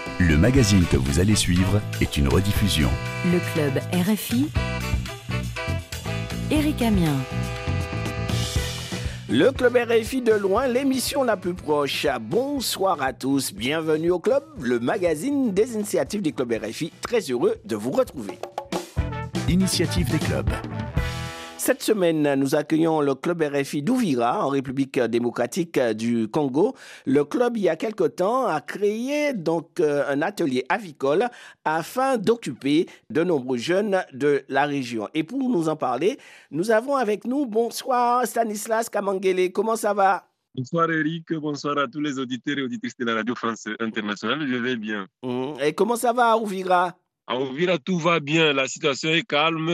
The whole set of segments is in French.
Le magazine que vous allez suivre est une rediffusion. Le club RFI, Éric Amiens. Le club RFI de loin, l'émission la plus proche. Bonsoir à tous, bienvenue au club, le magazine des initiatives des clubs RFI. Très heureux de vous retrouver. Initiative des clubs. Cette semaine, nous accueillons le club RFI d'Ouvira, en République démocratique du Congo. Le club, il y a quelque temps, a créé donc un atelier avicole afin d'occuper de nombreux jeunes de la région. Et pour nous en parler, nous avons avec nous, bonsoir Stanislas Kamangele, comment ça va? Bonsoir Eric, bonsoir à tous les auditeurs et auditrices de la Radio France Internationale, je vais bien. Et comment ça va à Ouvira? À Ouvira, tout va bien, la situation est calme,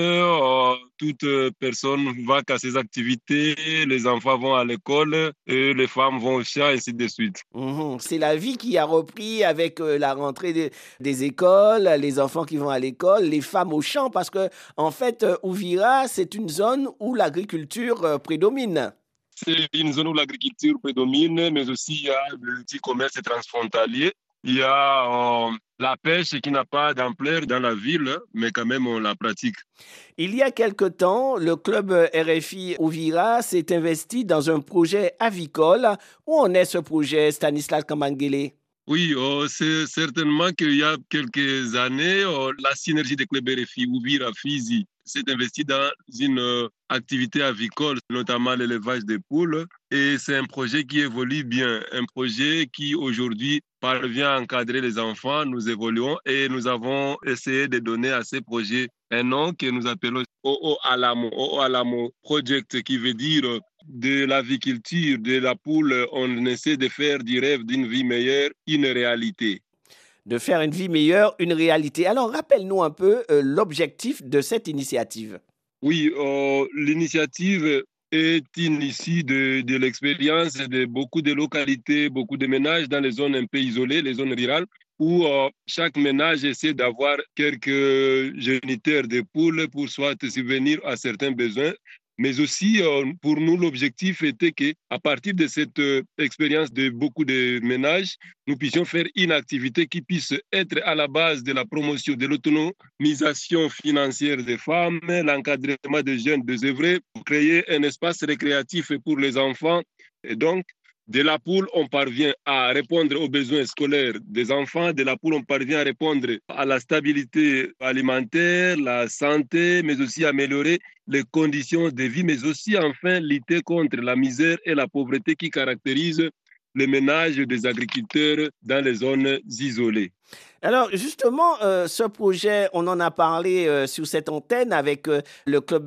toute personne va à ses activités, les enfants vont à l'école, et les femmes vont au champ, et ainsi de suite. C'est la vie qui a repris avec la rentrée des écoles, les enfants qui vont à l'école, les femmes au champ, parce que en fait, Ouvira, c'est une zone où l'agriculture prédomine. C'est une zone où l'agriculture prédomine, mais aussi il y a le petit commerce transfrontalier. Il y a la pêche qui n'a pas d'ampleur dans la ville, mais quand même on la pratique. Il y a quelque temps, le club RFI Ouvira s'est investi dans un projet avicole. Où en est ce projet, Stanislas Kamangele? Oui, c'est certainement qu'il y a quelques années, la synergie des clubs RFI Ouvira-Fizi s'est investie dans une activité avicole, notamment l'élevage des poules. Et c'est un projet qui évolue bien, un projet qui aujourd'hui parvient à encadrer les enfants. Nous évoluons et nous avons essayé de donner à ces projets un nom que nous appelons OO Alamo Project, qui veut dire de l'aviculture, de la poule, on essaie de faire du rêve d'une vie meilleure une réalité. De faire une vie meilleure, une réalité. Alors, rappelle-nous un peu l'objectif de cette initiative. Oui, l'initiative est issue de l'expérience de beaucoup de localités, beaucoup de ménages dans les zones un peu isolées, les zones rurales, où chaque ménage essaie d'avoir quelques géniteurs de poules pour soit subvenir à certains besoins. Mais aussi, pour nous, l'objectif était qu'à partir de cette expérience de beaucoup de ménages, nous puissions faire une activité qui puisse être à la base de la promotion de l'autonomisation financière des femmes, l'encadrement des jeunes désœuvrés, pour créer un espace récréatif pour les enfants. Et donc, de la poule, on parvient à répondre aux besoins scolaires des enfants. De la poule, on parvient à répondre à la stabilité alimentaire, la santé, mais aussi améliorer les conditions de vie, mais aussi, enfin, lutter contre la misère et la pauvreté qui caractérisent les ménages des agriculteurs dans les zones isolées. Alors justement, ce projet, on en a parlé sur cette antenne avec le club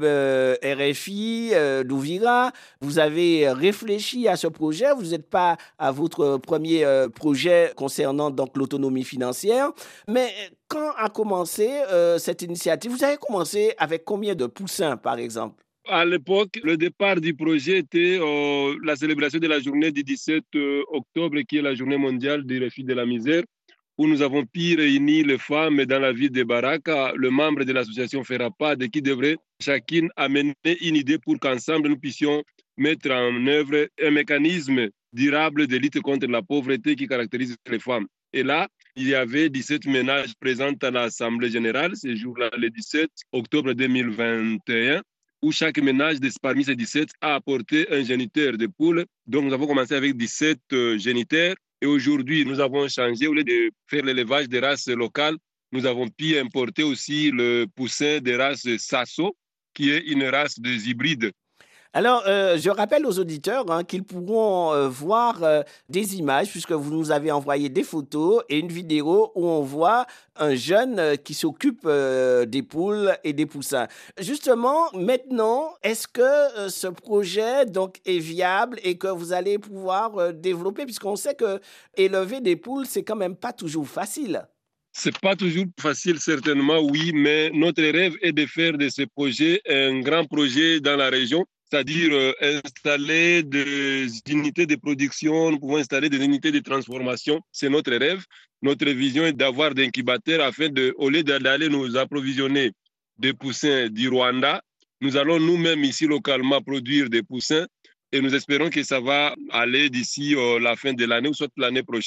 RFI d'Ouvira. Vous avez réfléchi à ce projet, vous n'êtes pas à votre premier projet concernant donc l'autonomie financière. Mais quand a commencé cette initiative? Vous avez commencé avec combien de poussins, par exemple? À l'époque, le départ du projet était la célébration de la journée du 17 octobre, qui est la journée mondiale des refus de la misère, où nous avons pu réunir les femmes dans la ville de Baraka, le membre de l'association Ferapad, qui devrait chacune amener une idée pour qu'ensemble nous puissions mettre en œuvre un mécanisme durable de lutte contre la pauvreté qui caractérise les femmes. Et là, il y avait 17 ménages présents à l'Assemblée générale, ce jour-là, le 17 octobre 2021, où chaque ménage parmi ces 17 a apporté un géniteur de poule. Donc, nous avons commencé avec 17 géniteurs. Et aujourd'hui, nous avons changé. Au lieu de faire l'élevage des races locales, nous avons pu importer aussi le poussin des races Sasso, qui est une race des hybrides. Alors, je rappelle aux auditeurs qu'ils pourront voir des images, puisque vous nous avez envoyé des photos et une vidéo où on voit un jeune qui s'occupe des poules et des poussins. Justement, maintenant, est-ce que ce projet donc, est viable et que vous allez pouvoir développer, puisqu'on sait que élever des poules, c'est quand même pas toujours facile? C'est pas toujours facile, certainement, oui, mais notre rêve est de faire de ce projet un grand projet dans la région. C'est-à-dire installer des unités de production, nous pouvons installer des unités de transformation. C'est notre rêve. Notre vision est d'avoir des incubateurs afin de, au lieu d'aller nous approvisionner des poussins du Rwanda, nous allons nous-mêmes ici localement produire des poussins et nous espérons que ça va aller d'ici la fin de l'année ou soit l'année prochaine.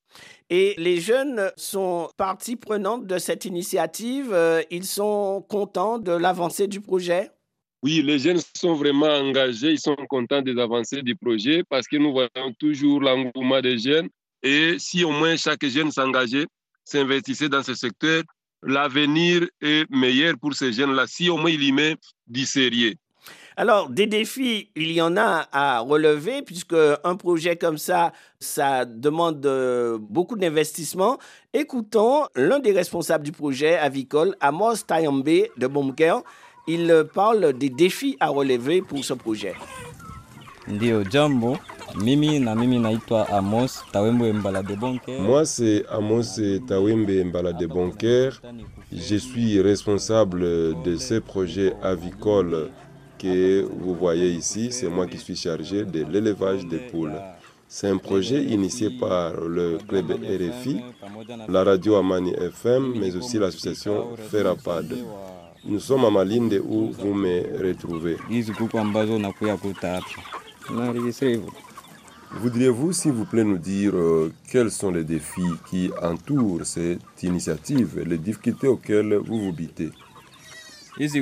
Et les jeunes sont partie prenante de cette initiative. Ils sont contents de l'avancée du projet? Oui, les jeunes sont vraiment engagés, ils sont contents des avancées du projet parce que nous voyons toujours l'engouement des jeunes. Et si au moins chaque jeune s'engageait, s'investissait dans ce secteur, l'avenir est meilleur pour ces jeunes-là, si au moins il y met du sérieux. Alors, des défis, il y en a à relever puisque un projet comme ça demande beaucoup d'investissement. Écoutons l'un des responsables du projet avicole, Amos Tayambe de Bomker. Il parle des défis à relever pour ce projet. Ndio, jambo. Mimi naitwa Amos Tawembe Mbala de Bonker. Moi, c'est Amos Tawembe Mbala de Bonker. Je suis responsable de ce projet avicole que vous voyez ici. C'est moi qui suis chargé de l'élevage des poules. C'est un projet initié par le club RFI, la radio Amani FM, mais aussi l'association Ferapad. Nous sommes à Malinde où vous me retrouvez. Voudriez-vous, s'il vous plaît, nous dire quels sont les défis qui entourent cette initiative, les difficultés auxquelles vous vous bitez? Ces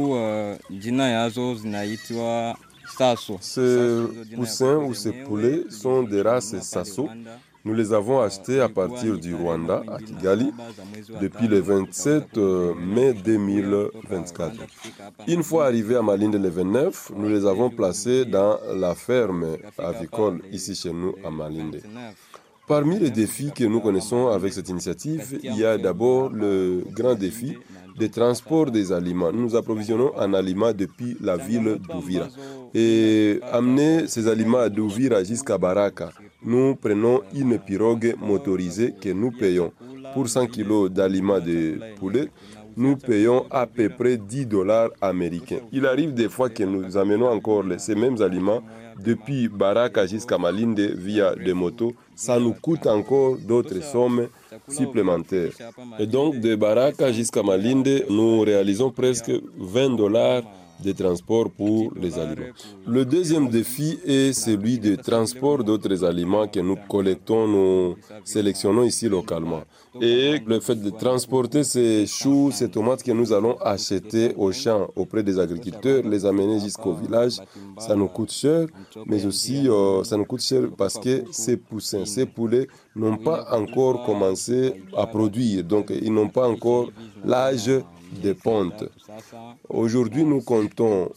poussins ou ces poulets sont des races Sasso. Nous les avons achetés à partir du Rwanda, à Kigali, depuis le 27 mai 2024. Une fois arrivés à Malinde le 29, nous les avons placés dans la ferme avicole ici chez nous à Malinde. Parmi les défis que nous connaissons avec cette initiative, il y a d'abord le grand défi des transports des aliments. Nous nous approvisionnons en aliments depuis la ville d'Ouvira. Et amener ces aliments d'Ouvira jusqu'à Baraka, nous prenons une pirogue motorisée que nous payons. Pour 100 kg d'aliments de poulet, nous payons à peu près $10 américains. Il arrive des fois que nous amenons encore ces mêmes aliments depuis Baraka jusqu'à Malinde via des motos. Ça nous coûte encore d'autres sommes supplémentaires. Et donc, de Baraka jusqu'à Malinde, nous réalisons presque $20 de transport pour les aliments. Le deuxième défi est celui du transport d'autres aliments que nous collectons, nous sélectionnons ici localement. Et le fait de transporter ces choux, ces tomates que nous allons acheter au champ auprès des agriculteurs, les amener jusqu'au village, ça nous coûte cher, mais aussi ça nous coûte cher parce que ces poussins, ces poulets n'ont pas encore commencé à produire, donc ils n'ont pas encore l'âge des pontes. Aujourd'hui, nous comptons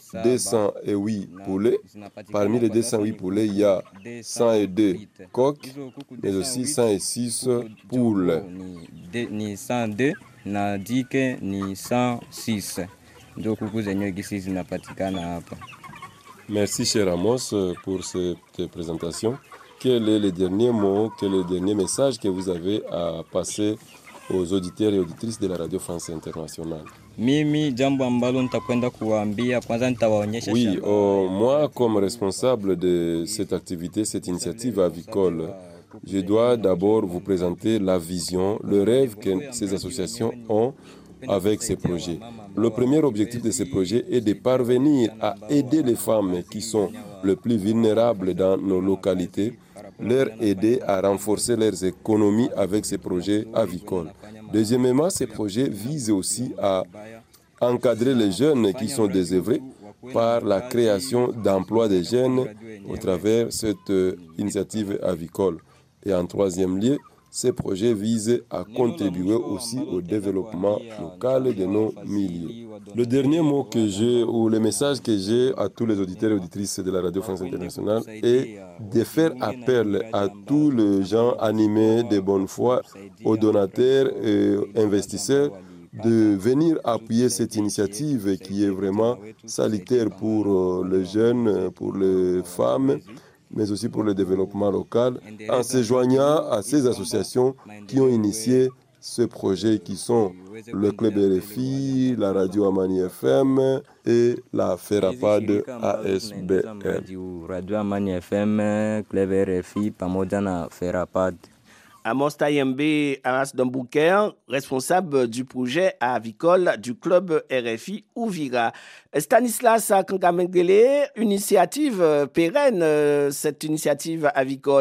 208 poulets. Parmi les 208 poulets, il y a 102 coqs, mais aussi 106 poules. Ni 102 na dike ni 106. Ndio kuku zenyewe gisi zinapatikana hapa. Merci cher Amos pour cette présentation. Quel est le dernier mot, quel est le dernier message que vous avez à passer aux auditeurs et auditrices de la Radio France Internationale? Mimi jambo ambalo nitakwenda kuwaambia kwanza nitawaonyesha. Oui, moi comme responsable de cette activité, cette initiative avicole, je dois d'abord vous présenter la vision, le rêve que ces associations ont avec ces projets. Le premier objectif de ces projets est de parvenir à aider les femmes qui sont les plus vulnérables dans nos localités, leur aider à renforcer leurs économies avec ces projets avicoles. Deuxièmement, ces projets visent aussi à encadrer les jeunes qui sont désœuvrés par la création d'emplois des jeunes au travers cette initiative avicole. Et en troisième lieu, ces projets visent à contribuer aussi au développement local de nos milieux. Le dernier mot que j'ai, ou le message que j'ai à tous les auditeurs et auditrices de la Radio France Internationale est de faire appel à tous les gens animés de bonne foi, aux donateurs et investisseurs, de venir appuyer cette initiative qui est vraiment salutaire pour les jeunes, pour les femmes, mais aussi pour le développement local, en se joignant à ces associations qui ont initié ce projet, qui sont le Club RFI, la radio Amani FM et la Ferapad ASBR. Radio Amani FM, Club RFI, pamoja na Ferapad. Amos Tayembe Aras Dambouker, responsable du projet avicole du club RFI Ouvira. Stanislas Kankamengele, initiative pérenne, cette initiative avicole.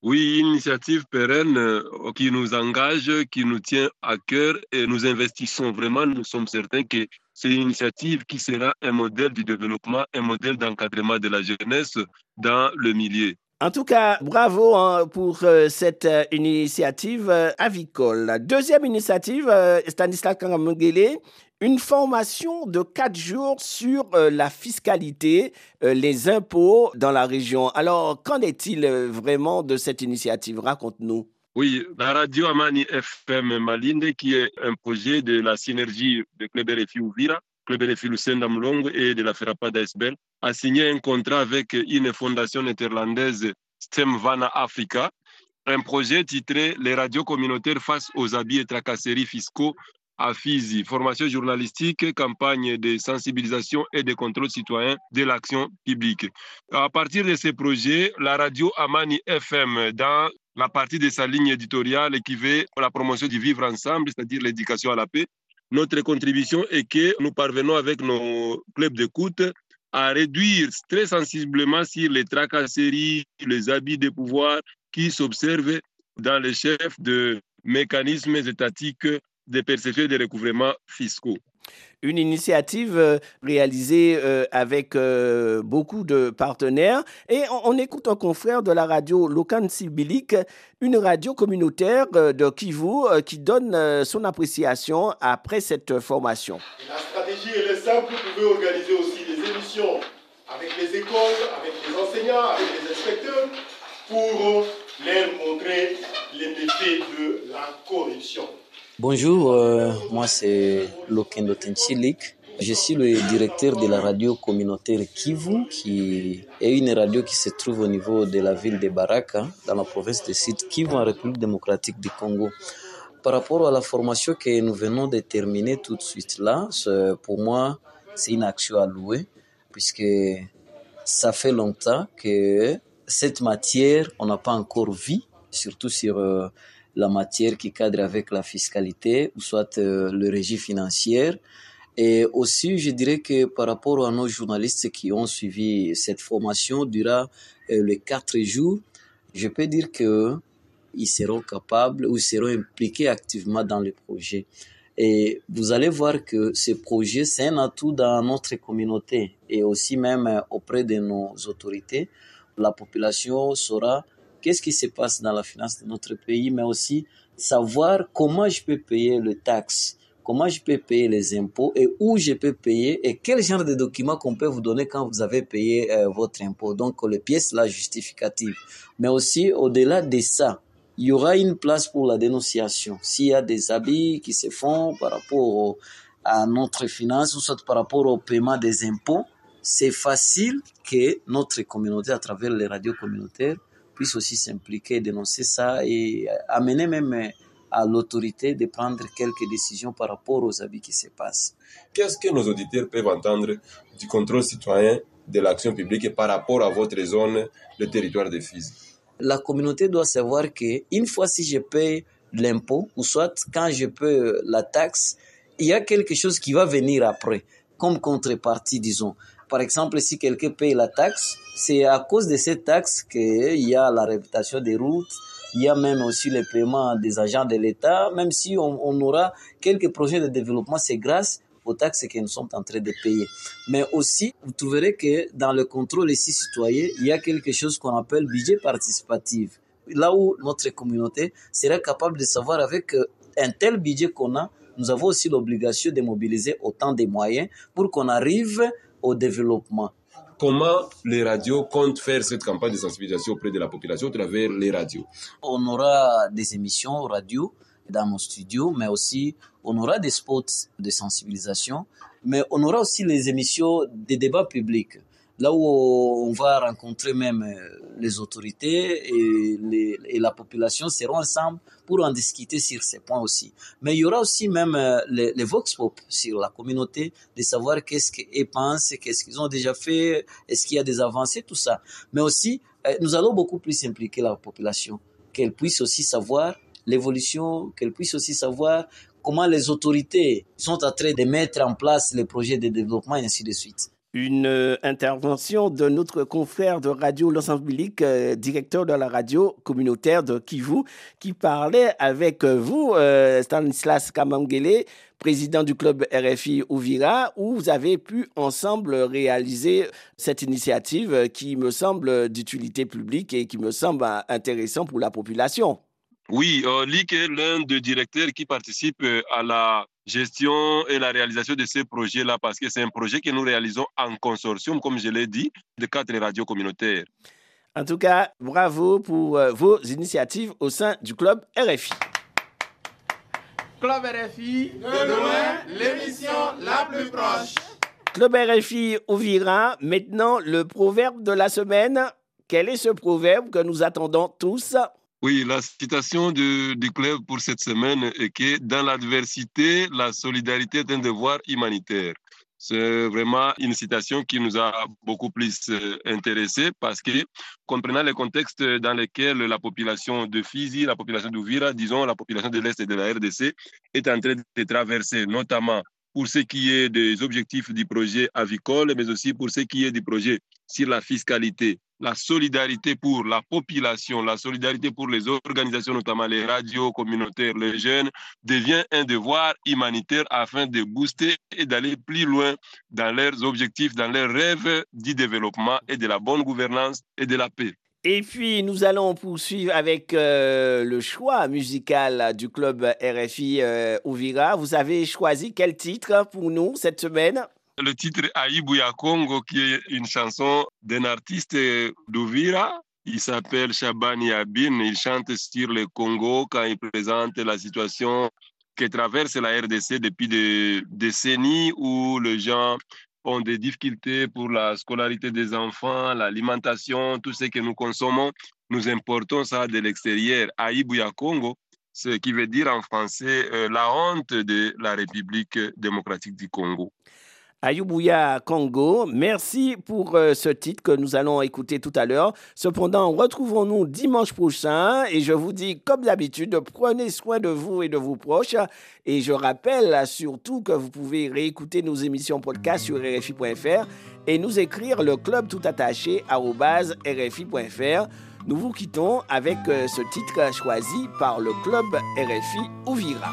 Oui, une initiative pérenne qui nous engage, qui nous tient à cœur et nous investissons vraiment. Nous sommes certains que c'est une initiative qui sera un modèle du développement, un modèle d'encadrement de la jeunesse dans le milieu. En tout cas, bravo pour cette initiative avicole. Deuxième initiative, Stanislas Kangamungele, une formation de 4 jours sur la fiscalité, les impôts dans la région. Alors, qu'en est-il vraiment de cette initiative? Raconte-nous. Oui, la radio Amani FM Malinde, qui est un projet de la synergie de Club RFI Ouvira, Club RFI Lucenda Mlongo et de la Ferrapad Esbel, a signé un contrat avec une fondation néerlandaise Stemvana Africa, un projet titré Les radios communautaires face aux abus et tracasseries fiscaux à Fizi, formation journalistique, campagne de sensibilisation et de contrôle citoyen de l'action publique. À partir de ces projets, la radio Amani FM, dans la partie de sa ligne éditoriale qui veut la promotion du vivre ensemble, c'est-à-dire l'éducation à la paix, notre contribution est que nous parvenons avec nos clubs d'écoute à réduire très sensiblement sur les tracasseries, les abus de pouvoir qui s'observent dans les chefs de mécanismes étatiques de perception et de recouvrement fiscaux. Une initiative réalisée avec beaucoup de partenaires. Et on écoute un confrère de la radio Lokan Sibilik, une radio communautaire de Kivu qui donne son appréciation après cette formation. La stratégie, elle est simple. Vous pouvez organiser aussi des émissions avec les écoles, avec les enseignants, avec les inspecteurs pour leur montrer les méfaits de la corruption. Bonjour, moi c'est Lokendo Tenchilik. Je suis le directeur de la radio communautaire Kivu, qui est une radio qui se trouve au niveau de la ville de Baraka, dans la province de Sud Kivu, en République démocratique du Congo. Par rapport à la formation que nous venons de terminer tout de suite là, pour moi, c'est une action à louer, puisque ça fait longtemps que cette matière, on n'a pas encore vu, surtout sur la matière qui cadre avec la fiscalité, ou soit le régime financier. Et aussi, je dirais que par rapport à nos journalistes qui ont suivi cette formation durant les 4 jours, je peux dire qu'ils seront capables ou seront impliqués activement dans le projet. Et vous allez voir que ce projet, c'est un atout dans notre communauté et aussi même auprès de nos autorités. La population saura qu'est-ce qui se passe dans la finance de notre pays, mais aussi savoir comment je peux payer les taxes, comment je peux payer les impôts et où je peux payer et quel genre de documents qu'on peut vous donner quand vous avez payé votre impôt. Donc, les pièces là justificatives. Mais aussi, au-delà de ça, il y aura une place pour la dénonciation. S'il y a des abus qui se font par rapport à notre finance ou soit par rapport au paiement des impôts, c'est facile que notre communauté, à travers les radios communautaires, puisse aussi s'impliquer, dénoncer ça et amener même à l'autorité de prendre quelques décisions par rapport aux abus qui se passent. Qu'est-ce que nos auditeurs peuvent entendre du contrôle citoyen de l'action publique par rapport à votre zone, le territoire de Fizi? La communauté doit savoir qu'une fois si je paye l'impôt, ou soit quand je paye la taxe, il y a quelque chose qui va venir après, comme contrepartie, disons. Par exemple, si quelqu'un paye la taxe, c'est à cause de cette taxe qu'il y a la réputation des routes, il y a même aussi le paiement des agents de l'État. Même si on aura quelques projets de développement, c'est grâce aux taxes que nous sommes en train de payer. Mais aussi, vous trouverez que dans le contrôle ici citoyen, il y a quelque chose qu'on appelle budget participatif. Là où notre communauté sera capable de savoir avec un tel budget qu'on a, nous avons aussi l'obligation de mobiliser autant de moyens pour qu'on arrive au développement. Comment les radios comptent faire cette campagne de sensibilisation auprès de la population à travers les radios? On aura des émissions radio dans nos studios, mais aussi on aura des spots de sensibilisation, mais on aura aussi les émissions de débats publics, là où on va rencontrer même les autorités et la population seront ensemble pour en discuter sur ces points aussi. Mais il y aura aussi même les vox pop sur la communauté, de savoir qu'est-ce qu'ils pensent, qu'est-ce qu'ils ont déjà fait, est-ce qu'il y a des avancées, tout ça. Mais aussi, nous allons beaucoup plus impliquer la population, qu'elle puisse aussi savoir l'évolution, qu'elle puisse aussi savoir comment les autorités sont en train de mettre en place les projets de développement et ainsi de suite. Une intervention de notre confrère de Radio L'Ensemble Public, directeur de la radio communautaire de Kivu, qui parlait avec vous, Stanislas Kamangele, président du club RFI Uvira, où vous avez pu ensemble réaliser cette initiative qui me semble d'utilité publique et qui me semble intéressant pour la population. Oui, Lick est l'un des directeurs qui participe à la gestion et la réalisation de ces projets-là, parce que c'est un projet que nous réalisons en consortium, comme je l'ai dit, de 4 radios communautaires. En tout cas, bravo pour vos initiatives au sein du club RFI. Club RFI, de loin, l'émission la plus proche. Club RFI Uvira, maintenant le proverbe de la semaine. Quel est ce proverbe que nous attendons tous ? Oui, la citation du club pour cette semaine est que dans l'adversité, la solidarité est un devoir humanitaire. C'est vraiment une citation qui nous a beaucoup plus intéressés parce que, comprenant le contexte dans lequel la population de Fizi, la population d'Uvira, disons la population de l'Est et de la RDC, est en train de traverser, notamment pour ce qui est des objectifs du projet avicole, mais aussi pour ce qui est du projet sur la fiscalité. La solidarité pour la population, la solidarité pour les organisations, notamment les radios communautaires, les jeunes, devient un devoir humanitaire afin de booster et d'aller plus loin dans leurs objectifs, dans leurs rêves du développement et de la bonne gouvernance et de la paix. Et puis, nous allons poursuivre avec le choix musical du club RFI Uvira. Vous avez choisi quel titre pour nous cette semaine ? Le titre Aïbou ya Congo, qui est une chanson d'un artiste d'Uvira. Il s'appelle Shabani Abin. Il chante sur le Congo quand il présente la situation que traverse la RDC depuis des décennies où les gens ont des difficultés pour la scolarité des enfants, l'alimentation, tout ce que nous consommons. Nous importons ça de l'extérieur. Aïbou ya Congo, ce qui veut dire en français la honte de la République démocratique du Congo. Aïbou ya Congo, merci pour ce titre que nous allons écouter tout à l'heure. Cependant, retrouvons-nous dimanche prochain et je vous dis, comme d'habitude, prenez soin de vous et de vos proches. Et je rappelle surtout que vous pouvez réécouter nos émissions podcast sur RFI.fr et nous écrire le club tout attaché @rfi.fr. Nous vous quittons avec ce titre choisi par le club RFI Uvira.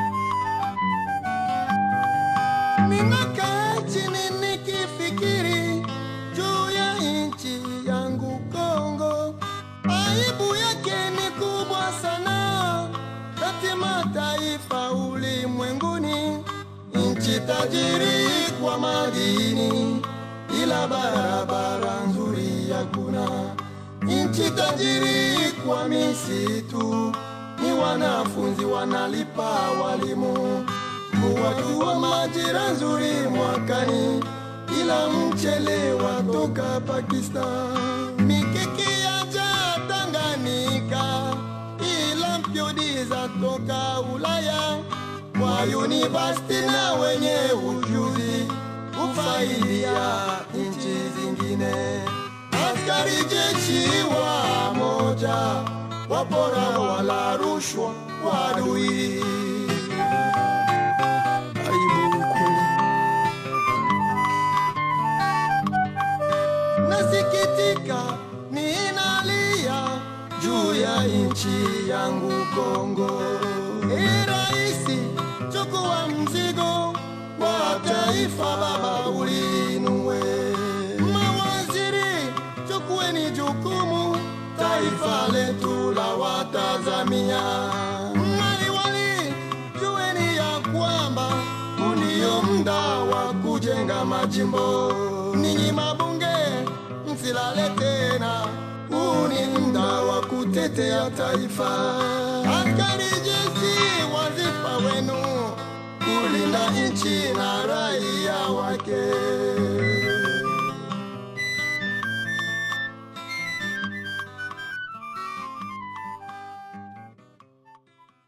Chini nikifikiri juu ya nchi yangu Kongo, aibu yake ni kubwa sana kati mataifa ulimwenguni. Nchi tajiri kwa madini, ila barabara nzuri hakuna. Nchi tajiri kwa misitu, ni wanafunzi wanalipa walimu. Watu wa majira nzuri mwakani, ila mchele watoka Pakistan. Mikiki yaja Tanganyika, ila mpyodi za toka Ulaya. Wa university na wenye ujuzi ufaidia nchi zingine. Askari jeshi wa moja, wapora wala rushwa wadui. Nasikitika ninalia juu ya nchi yangu Kongo. Raisi, chukua mzigo wa taifa baba ulinue. Mawaziri, chukueni jukumu, taifa letu la watazamia. Maliwali, jueni ya kwamba ndio muda wa kujenga majimbo. Ninyi mabunge msilale tena, ni muda wa kutetea taifa. Askari jeshi wazifa wenu, kulinda nchi na raia wake.